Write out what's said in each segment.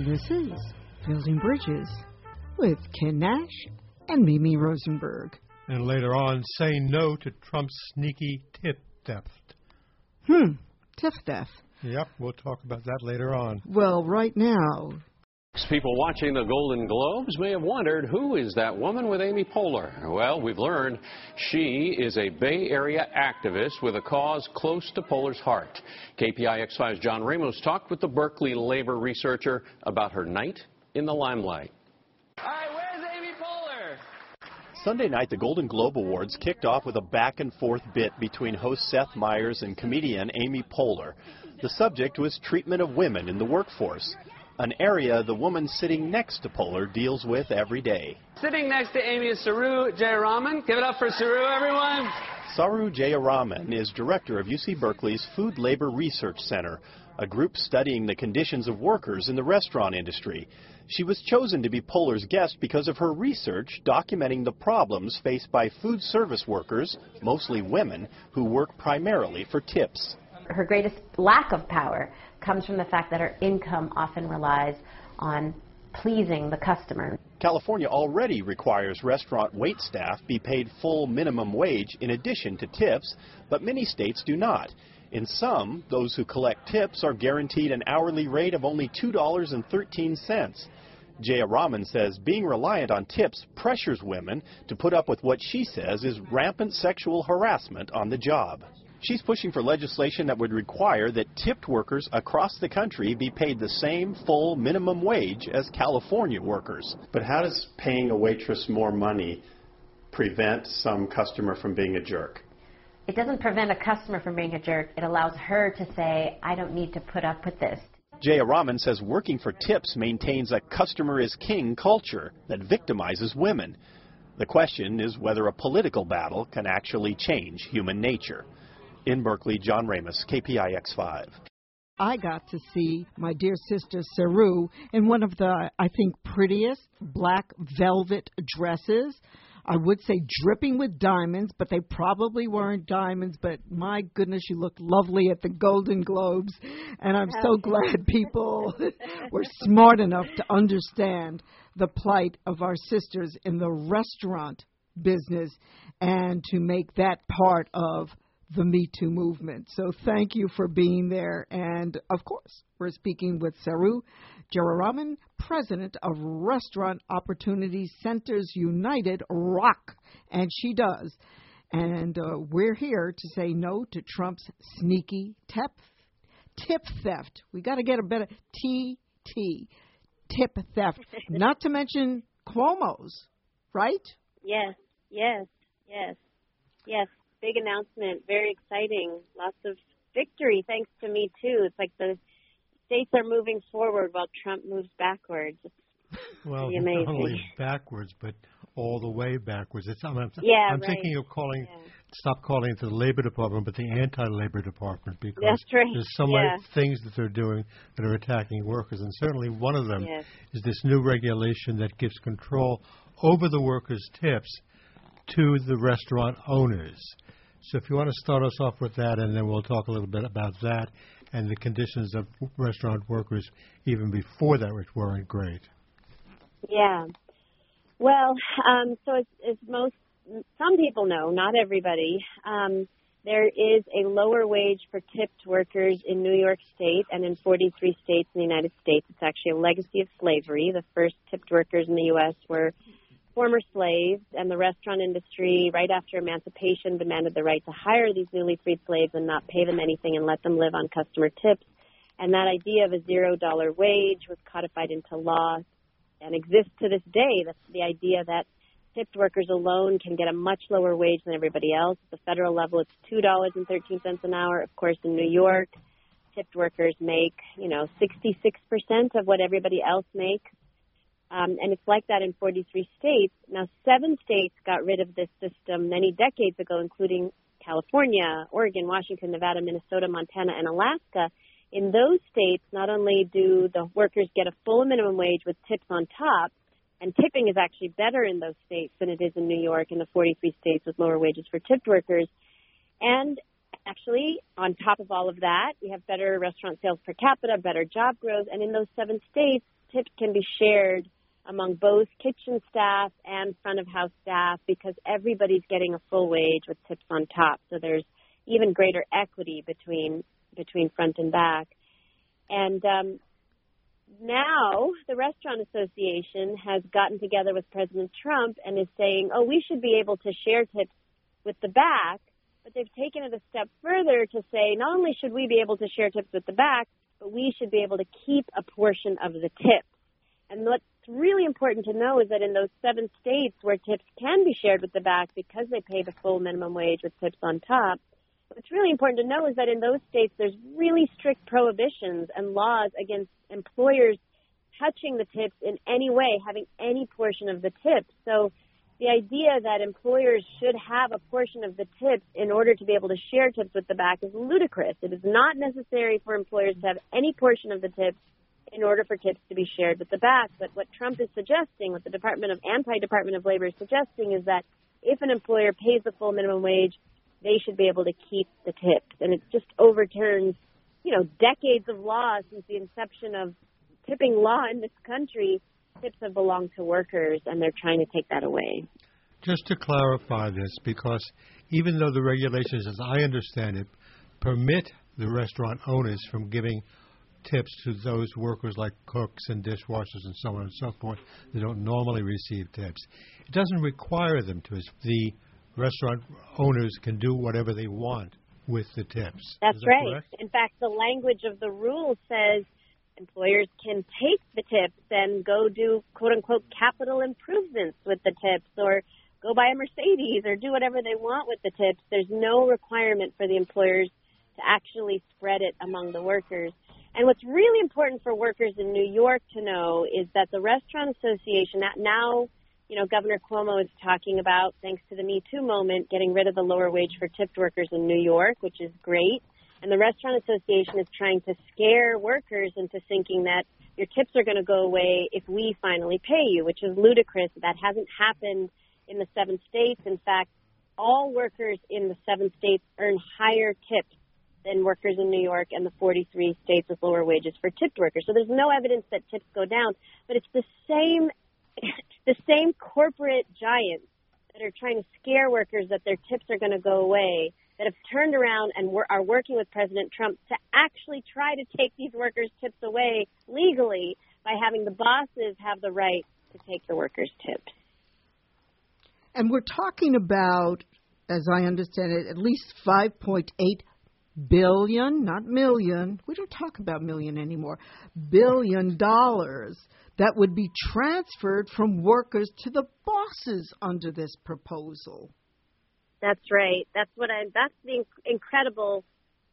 This is Building Bridges with Ken Nash and Mimi Rosenberg. And later on, say no to Trump's sneaky tip theft. Tip theft. Yep, we'll talk about that later on. Well, right now... People watching the Golden Globes may have wondered, who is that woman with Amy Poehler? Well, we've learned she is a Bay Area activist with a cause close to Poehler's heart. KPIX5's John Ramos talked with the Berkeley labor researcher about her night in the limelight. All right, where's Amy Poehler? Sunday night, the Golden Globe Awards kicked off with a back-and-forth bit between host Seth Meyers and comedian Amy Poehler. The subject was treatment of women in the workforce, an area the woman sitting next to Poehler deals with every day. Sitting next to Amy is Saru Jayaraman. Give it up for Saru, everyone. Saru Jayaraman is director of UC Berkeley's Food Labor Research Center, a group studying the conditions of workers in the restaurant industry. She was chosen to be Poehler's guest because of her research documenting the problems faced by food service workers, mostly women, who work primarily for tips. Her greatest lack of power comes from the fact that her income often relies on pleasing the customer. California already requires restaurant waitstaff be paid full minimum wage in addition to tips, but many states do not. In some, those who collect tips are guaranteed an hourly rate of only $2.13. Jayaraman says being reliant on tips pressures women to put up with what she says is rampant sexual harassment on the job. She's pushing for legislation that would require that tipped workers across the country be paid the same full minimum wage as California workers. But how does paying a waitress more money prevent some customer from being a jerk? It doesn't prevent a customer from being a jerk. It allows her to say, I don't need to put up with this. Jayaraman says working for tips maintains a customer is king culture that victimizes women. The question is whether a political battle can actually change human nature. In Berkeley, John Ramos, KPIX5. I got to see my dear sister Saru in one of the, I think, prettiest black velvet dresses. I would say dripping with diamonds, but they probably weren't diamonds. But my goodness, you looked lovely at the Golden Globes. And I'm so glad people were smart enough to understand the plight of our sisters in the restaurant business and to make that part of the Me Too movement. So thank you for being there. And, of course, we're speaking with Saru Jayaraman, president of Restaurant Opportunity Centers United, ROC, and she does. And we're here to say no to Trump's sneaky tip theft. We got to get a better tip theft, not to mention Cuomo's, right? Yes. Big announcement, very exciting, lots of victory thanks to Me Too. It's like the states are moving forward while Trump moves backwards. It's pretty amazing. Not only backwards, but all the way backwards. I'm right. thinking of stop calling it the Labor Department, but the anti-Labor Department, because that's right. there's so many things that they're doing that are attacking workers, and certainly one of them is this new regulation that gives control over the workers' tips to the restaurant owners. So if you want to start us off with that, and then we'll talk a little bit about that and the conditions of restaurant workers even before that, which weren't great. Yeah. Well, so as some people know, not everybody, there is a lower wage for tipped workers in New York State and in 43 states in the United States. It's actually a legacy of slavery. The first tipped workers in the U.S. were former slaves, and the restaurant industry, right after emancipation, demanded the right to hire these newly freed slaves and not pay them anything and let them live on customer tips. And that idea of a $0 wage was codified into law and exists to this day. That's the idea that tipped workers alone can get a much lower wage than everybody else. At the federal level, it's $2.13 an hour. Of course, in New York, tipped workers make, 66% of what everybody else makes. And it's like that in 43 states. Now, 7 states got rid of this system many decades ago, including California, Oregon, Washington, Nevada, Minnesota, Montana, and Alaska. In those states, not only do the workers get a full minimum wage with tips on top, and tipping is actually better in those states than it is in New York and the 43 states with lower wages for tipped workers. And actually, on top of all of that, we have better restaurant sales per capita, better job growth, and in those 7 states, tips can be shared among both kitchen staff and front of house staff because everybody's getting a full wage with tips on top. So there's even greater equity between front and back. And now the Restaurant Association has gotten together with President Trump and is saying, oh, we should be able to share tips with the back. But they've taken it a step further to say not only should we be able to share tips with the back, but we should be able to keep a portion of the tips. And what's really important to know is that in those 7 states where tips can be shared with the back because they pay the full minimum wage with tips on top, what's really important to know is that in those states there's really strict prohibitions and laws against employers touching the tips in any way, having any portion of the tips. So the idea that employers should have a portion of the tips in order to be able to share tips with the back is ludicrous. It is not necessary for employers to have any portion of the tips in order for tips to be shared with the back. But what Trump is suggesting, what the Anti-Department of Labor is suggesting, is that if an employer pays the full minimum wage, they should be able to keep the tips. And it just overturns, decades of law since the inception of tipping law in this country. Tips have belonged to workers, and they're trying to take that away. Just to clarify this, because even though the regulations, as I understand it, permit the restaurant owners from giving tips to those workers like cooks and dishwashers and so on and so forth that don't normally receive tips, it doesn't require them to. The restaurant owners can do whatever they want with the tips. That's right. Correct? In fact, the language of the rule says employers can take the tips and go do, quote-unquote, capital improvements with the tips or go buy a Mercedes or do whatever they want with the tips. There's no requirement for the employers to actually spread it among the workers. And what's really important for workers in New York to know is that the Restaurant Association, now, Governor Cuomo is talking about, thanks to the Me Too moment, getting rid of the lower wage for tipped workers in New York, which is great. And the Restaurant Association is trying to scare workers into thinking that your tips are going to go away if we finally pay you, which is ludicrous. That hasn't happened in the 7 states. In fact, all workers in the 7 states earn higher tips than workers in New York and the 43 states with lower wages for tipped workers. So there's no evidence that tips go down, but it's the same corporate giants that are trying to scare workers that their tips are going to go away that have turned around and are working with President Trump to actually try to take these workers' tips away legally by having the bosses have the right to take the workers' tips. And we're talking about, as I understand it, at least $5.8 billion, not million. We don't talk about million anymore. $1 billion that would be transferred from workers to the bosses under this proposal. That's right. That's the incredible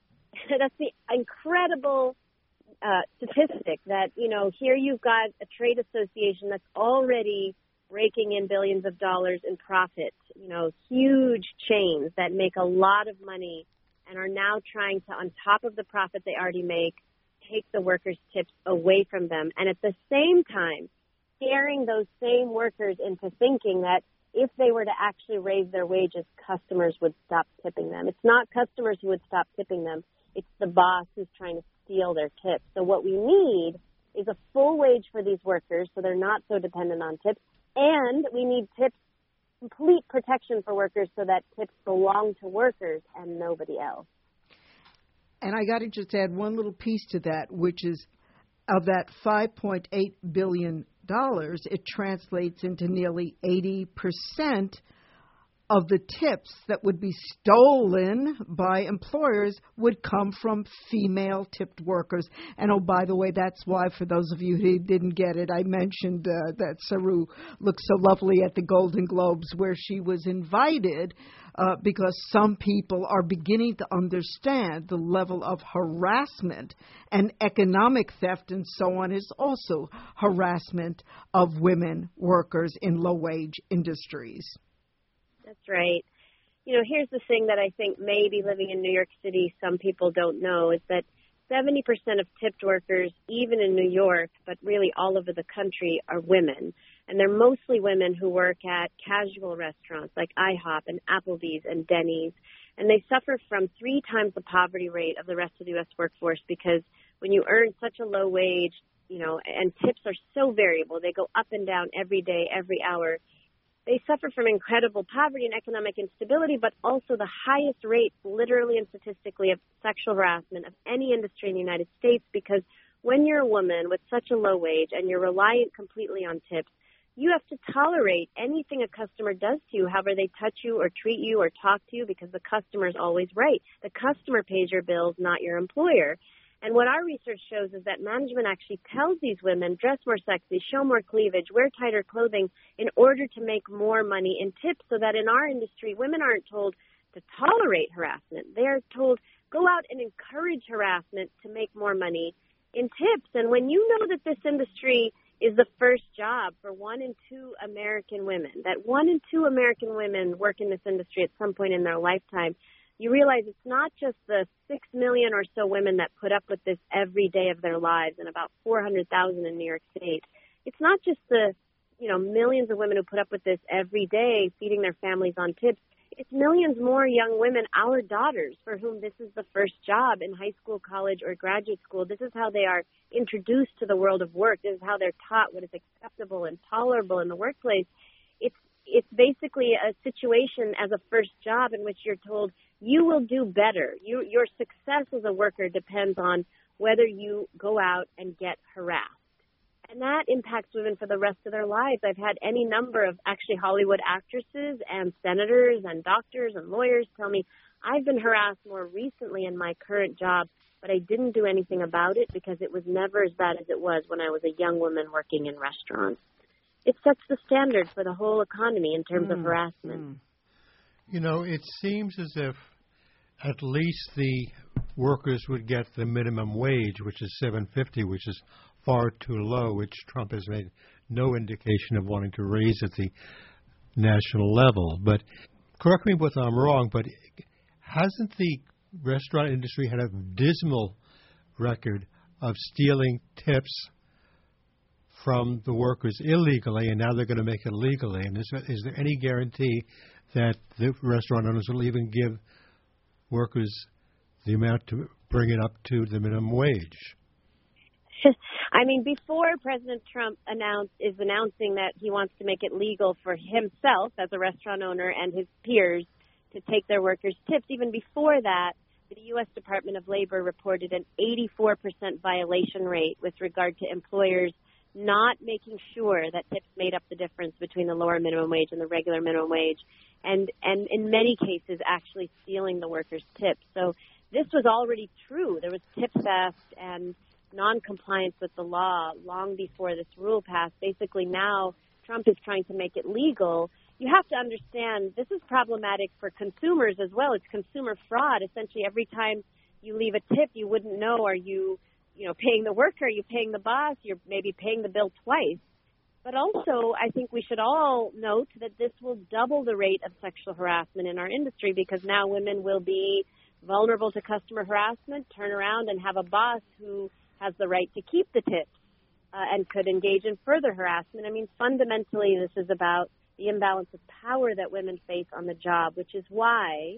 statistic that, here you've got a trade association that's already raking in billions of dollars in profit, huge chains that make a lot of money and are now trying to, on top of the profit they already make, take the workers' tips away from them. And at the same time, scaring those same workers into thinking that if they were to actually raise their wages, customers would stop tipping them. It's not customers who would stop tipping them. It's the boss who's trying to steal their tips. So what we need is a full wage for these workers so they're not so dependent on tips. And we need tips, complete protection for workers so that tips belong to workers and nobody else. And I got to just add one little piece to that, which is of that $5.8 billion, it translates into nearly 80% of the tips that would be stolen by employers would come from female tipped workers. And, oh, by the way, that's why, for those of you who didn't get it, I mentioned that Saru looked so lovely at the Golden Globes where she was invited because some people are beginning to understand the level of harassment and economic theft and so on is also harassment of women workers in low-wage industries. That's right. Here's the thing that I think maybe living in New York City some people don't know is that 70% of tipped workers, even in New York, but really all over the country, are women. And they're mostly women who work at casual restaurants like IHOP and Applebee's and Denny's. And they suffer from 3 times the poverty rate of the rest of the U.S. workforce because when you earn such a low wage, and tips are so variable. They go up and down every day, every hour. They suffer from incredible poverty and economic instability, but also the highest rates, literally and statistically, of sexual harassment of any industry in the United States, because when you're a woman with such a low wage and you're reliant completely on tips, you have to tolerate anything a customer does to you, however they touch you or treat you or talk to you, because the customer is always right. The customer pays your bills, not your employer. And what our research shows is that management actually tells these women, dress more sexy, show more cleavage, wear tighter clothing in order to make more money in tips, so that in our industry, women aren't told to tolerate harassment. They are told, go out and encourage harassment to make more money in tips. And when you know that this industry is the first job for 1 in 2 American women, that 1 in 2 American women work in this industry at some point in their lifetime, you realize it's not just the 6 million or so women that put up with this every day of their lives, and about 400,000 in New York State. It's not just the, millions of women who put up with this every day, feeding their families on tips. It's millions more young women, our daughters, for whom this is the first job in high school, college, or graduate school. This is how they are introduced to the world of work. This is how they're taught what is acceptable and tolerable in the workplace. It's basically a situation as a first job in which you're told you will do better. Your success as a worker depends on whether you go out and get harassed. And that impacts women for the rest of their lives. I've had any number of actually Hollywood actresses and senators and doctors and lawyers tell me, I've been harassed more recently in my current job, but I didn't do anything about it because it was never as bad as it was when I was a young woman working in restaurants. It sets the standard for the whole economy in terms of harassment. It seems as if at least the workers would get the minimum wage, which is $7.50, which is far too low, which Trump has made no indication of wanting to raise at the national level. But correct me if I'm wrong, but hasn't the restaurant industry had a dismal record of stealing tips from the workers illegally, and now they're going to make it legally? And is there any guarantee that the restaurant owners will even give workers the amount to bring it up to the minimum wage? I mean, before President Trump is announcing that he wants to make it legal for himself as a restaurant owner and his peers to take their workers' tips, even before that, the U.S. Department of Labor reported an 84% violation rate with regard to employers not making sure that tips made up the difference between the lower minimum wage and the regular minimum wage, and in many cases actually stealing the workers' tips. So this was already true. There was tip theft and non-compliance with the law long before this rule passed. Basically now Trump is trying to make it legal. You have to understand this is problematic for consumers as well. It's consumer fraud. Essentially every time you leave a tip, you wouldn't know, are you paying the worker, are you paying the boss, you're maybe paying the bill twice. But also, I think we should all note that this will double the rate of sexual harassment in our industry, because now women will be vulnerable to customer harassment, turn around and have a boss who has the right to keep the tips and could engage in further harassment. I mean, fundamentally, this is about the imbalance of power that women face on the job, which is why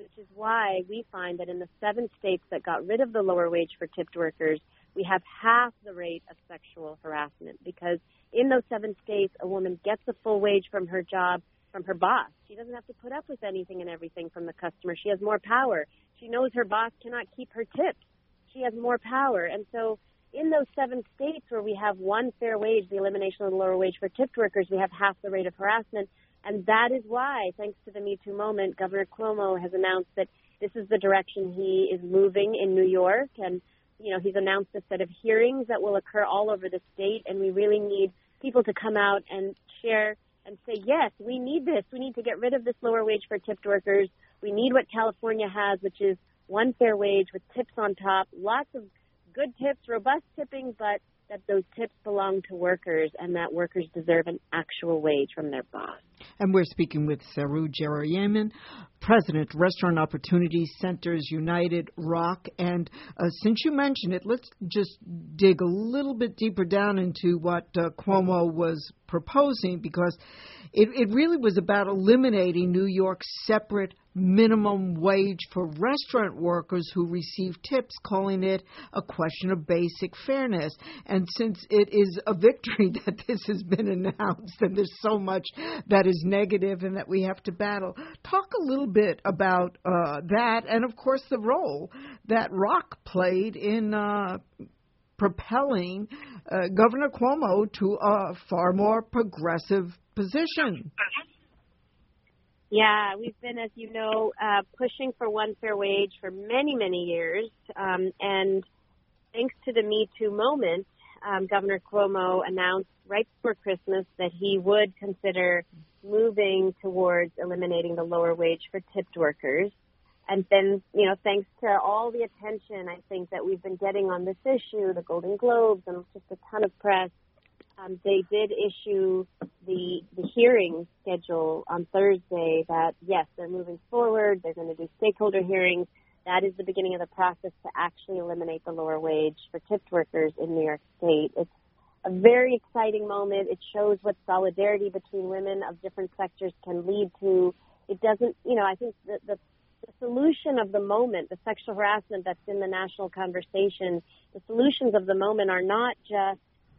we find that in the 7 states that got rid of the lower wage for tipped workers, we have half the rate of sexual harassment, because in those 7 states, a woman gets a full wage from her job, from her boss. She doesn't have to put up with anything and everything from the customer. She has more power. She knows her boss cannot keep her tips. She has more power. And so in those 7 states where we have one fair wage, the elimination of the lower wage for tipped workers, we have half the rate of harassment. And that is why, thanks to the Me Too moment, Governor Cuomo has announced that this is the direction he is moving in New York. And, he's announced a set of hearings that will occur all over the state. And we really need people to come out and share and say, yes, we need this. We need to get rid of this lower wage for tipped workers. We need what California has, which is one fair wage with tips on top, lots of good tips, robust tipping, but that those tips belong to workers and that workers deserve an actual wage from their boss. And we're speaking with Saru Jairam, President, Restaurant Opportunity Centers United, ROC. And since you mentioned it, let's just dig a little bit deeper down into what Cuomo was proposing, because it really was about eliminating New York's separate minimum wage for restaurant workers who receive tips, calling it a question of basic fairness. And since it is a victory that this has been announced, and there's so much that is negative and that we have to battle, talk a little bit about that and, of course, the role that Rock played in propelling Governor Cuomo to a far more progressive position. Yeah, we've been, as you know, pushing for one fair wage for many, many years. And thanks to the Me Too moment, Governor Cuomo announced right before Christmas that he would consider moving towards eliminating the lower wage for tipped workers. And then, you know, thanks to all the attention, I think, that we've been getting on this issue, the Golden Globes, and just a ton of press, they did issue the hearing schedule on Thursday that, yes, they're moving forward. They're going to do stakeholder hearings. That is the beginning of the process to actually eliminate the lower wage for tipped workers in New York State. It's a very exciting moment. It shows what solidarity between women of different sectors can lead to. It doesn't, you know, I think the solution of the moment, the sexual harassment that's in the national conversation, the solutions of the moment are not just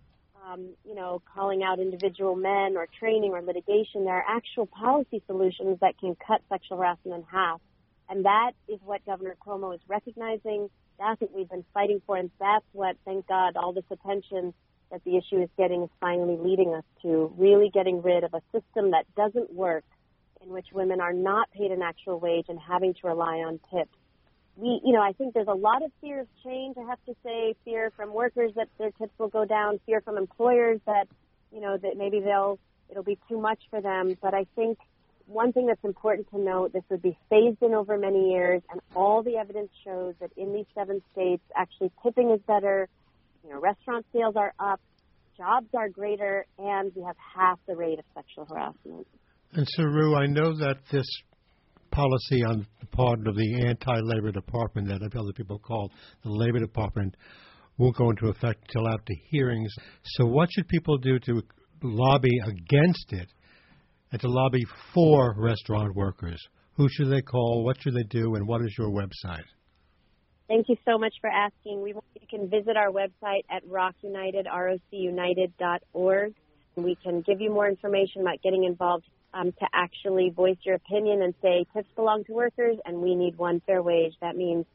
you know, calling out individual men or training or litigation. There are actual policy solutions that can cut sexual harassment in half. And that is what Governor Cuomo is recognizing. That's what we've been fighting for. And that's what, thank God, all this attention that the issue is getting is finally leading us to really getting rid of a system that doesn't work, in which women are not paid an actual wage and having to rely on tips. I think there's a lot of fear of change, I have to say, fear from workers that their tips will go down, fear from employers that, you know, that maybe it'll be too much for them. But I think one thing that's important to note, this would be phased in over many years, and all the evidence shows that in these 7 states, actually tipping is better, you know, restaurant sales are up, jobs are greater, and we have half the rate of sexual harassment. And Saru, I know that this policy on the part of the anti-labor department, that other people call the labor department, won't go into effect until after hearings. So what should people do to lobby against it and to lobby for restaurant workers? Who should they call? What should they do? And what is your website? Thank you so much for asking. You can visit our website at rockunited.org. We can give you more information about getting involved to actually voice your opinion and say tips belong to workers and we need one fair wage. That means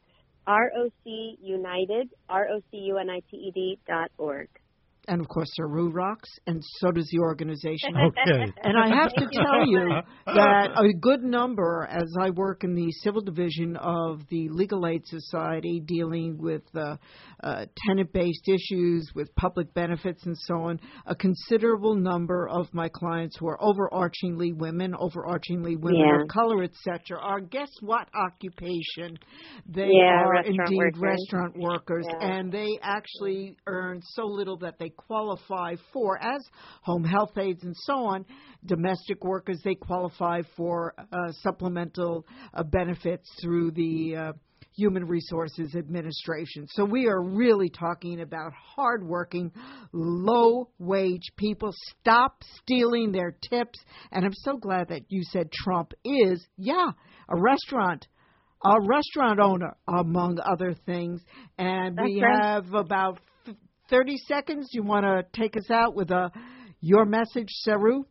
ROCUnited, ROCUNITED.org. And, of course, Saru rocks, and so does the organization. Okay. And I have to tell you that a good number, as I work in the civil division of the Legal Aid Society, dealing with tenant-based issues, with public benefits and so on, a considerable number of my clients who are overarchingly women of color, etc., are, guess what occupation? They are indeed restaurant workers, and they actually earn so little that they qualify for, as home health aides and so on, domestic workers, they qualify for supplemental benefits through the Human Resources Administration. So we are really talking about hardworking, low-wage people. Stop stealing their tips. And I'm so glad that you said Trump is, a restaurant owner, among other things. And we have about 30 seconds. You want to take us out with your message, Saru?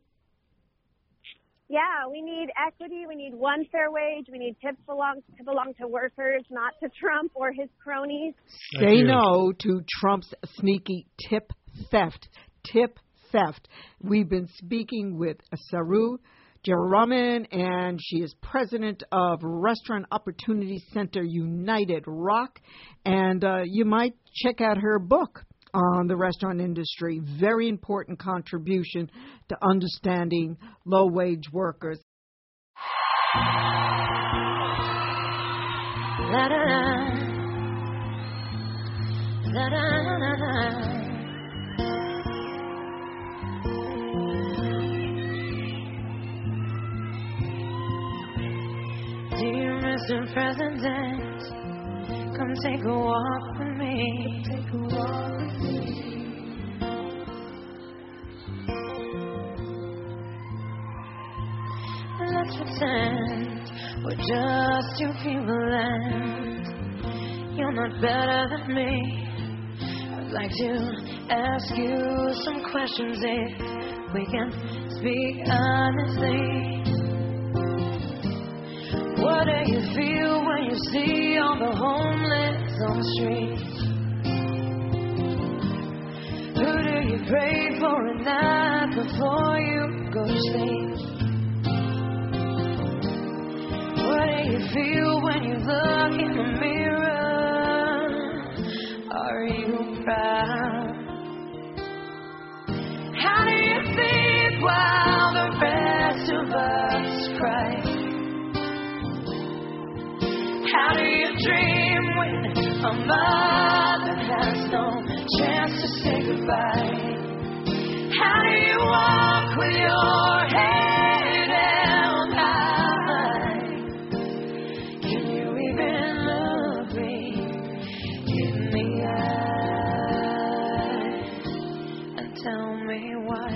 Yeah, we need equity. We need one fair wage. We need tips belong to workers, not to Trump or his cronies. Say no to Trump's sneaky tip theft. Tip theft. We've been speaking with Saru Jayaraman, and she is president of Restaurant Opportunity Center United Rock. And you might check out her book on the restaurant industry. Very important contribution to understanding low-wage workers. La da da da da da. Dear Mr. President, come take a walk with me. Take a walk with me. Let's pretend we're just two people and you're not better than me. I'd like to ask you some questions if we can speak honestly. What do you feel when you see all the homeless on the streets? Who do you pray for at night before you go to sleep? What do you feel when you look in the mirror? Are you proud? How do you think while the rest of us cry? How do you dream when a mother has no chance to say goodbye? How do you walk with your head held high? Can you even look me in the eye and tell me why?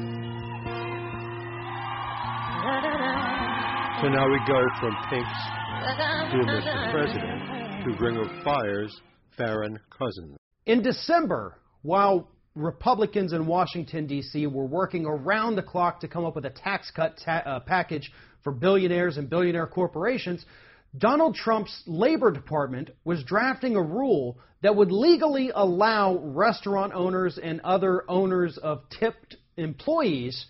So now we go from Pink's to Mr. President to Ring of Fire's Farron Cousins. In December, while Republicans in Washington, D.C. were working around the clock to come up with a tax cut package for billionaires and billionaire corporations, Donald Trump's Labor Department was drafting a rule that would legally allow restaurant owners and other owners of tipped employees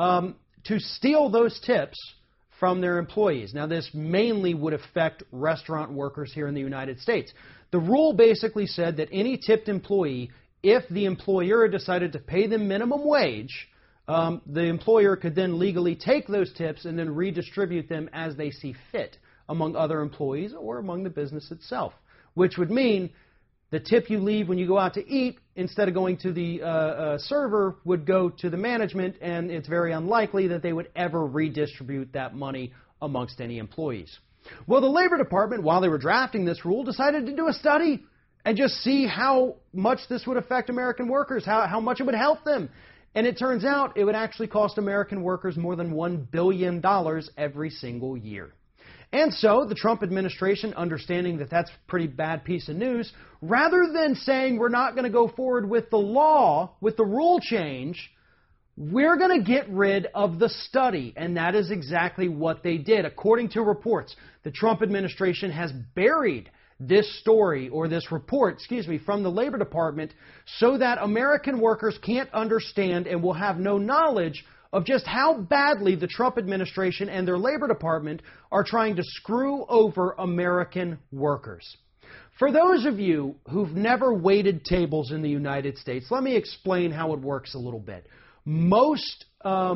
to steal those tips from their employees. Now, this mainly would affect restaurant workers here in the United States. The rule basically said that any tipped employee, if the employer decided to pay them minimum wage, the employer could then legally take those tips and then redistribute them as they see fit among other employees or among the business itself, which would mean the tip you leave when you go out to eat, instead of going to the server, would go to the management, and it's very unlikely that they would ever redistribute that money amongst any employees. Well, the Labor Department, while they were drafting this rule, decided to do a study and just see how much this would affect American workers, how much it would help them. And it turns out it would actually cost American workers more than $1 billion every single year. And so the Trump administration, understanding that that's a pretty bad piece of news, rather than saying we're not going to go forward with the law, with the rule change, we're going to get rid of the study. And that is exactly what they did. According to reports, the Trump administration has buried this story, or this report, from the Labor Department so that American workers can't understand and will have no knowledge of just how badly the Trump administration and their Labor Department are trying to screw over American workers. For those of you who've never waited tables in the United States, let me explain how it works a little bit. Most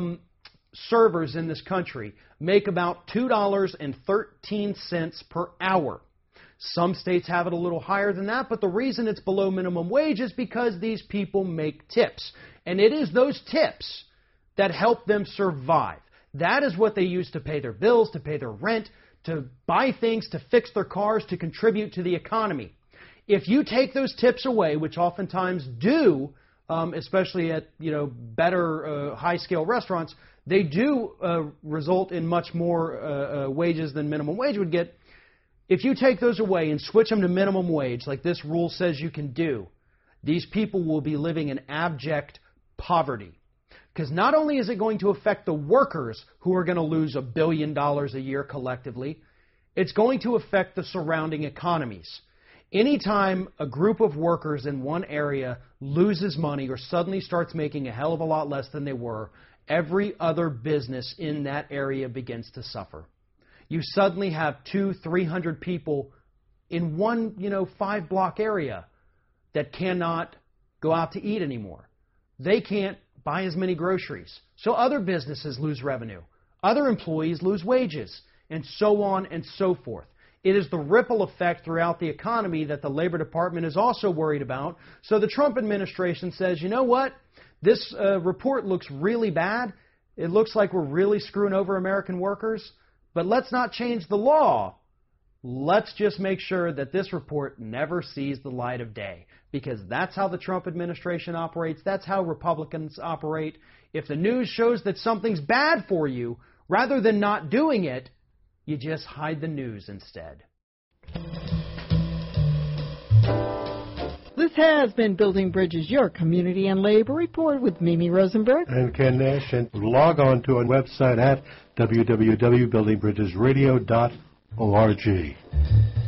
servers in this country make about $2.13 per hour. Some states have it a little higher than that, but the reason it's below minimum wage is because these people make tips. And it is those tips that help them survive. That is what they use to pay their bills, to pay their rent, to buy things, to fix their cars, to contribute to the economy. If you take those tips away, which oftentimes do, especially at better high-scale restaurants, they do result in much more wages than minimum wage would get. If you take those away and switch them to minimum wage, like this rule says you can do, these people will be living in abject poverty. Because not only is it going to affect the workers who are going to lose $1 billion a year collectively, it's going to affect the surrounding economies. Anytime a group of workers in one area loses money or suddenly starts making a hell of a lot less than they were, every other business in that area begins to suffer. You suddenly have 200-300 people in one, 5-block area that cannot go out to eat anymore. They can't buy as many groceries. So other businesses lose revenue. Other employees lose wages, and so on and so forth. It is the ripple effect throughout the economy that the Labor Department is also worried about. So the Trump administration says, you know what? This report looks really bad. It looks like we're really screwing over American workers. But let's not change the law. Let's just make sure that this report never sees the light of day. Because that's how the Trump administration operates. That's how Republicans operate. If the news shows that something's bad for you, rather than not doing it, You just hide the news instead. This has been Building Bridges, your community and labor report with Mimi Rosenberg and Ken Nash. And log on to our website at www.buildingbridgesradio.org.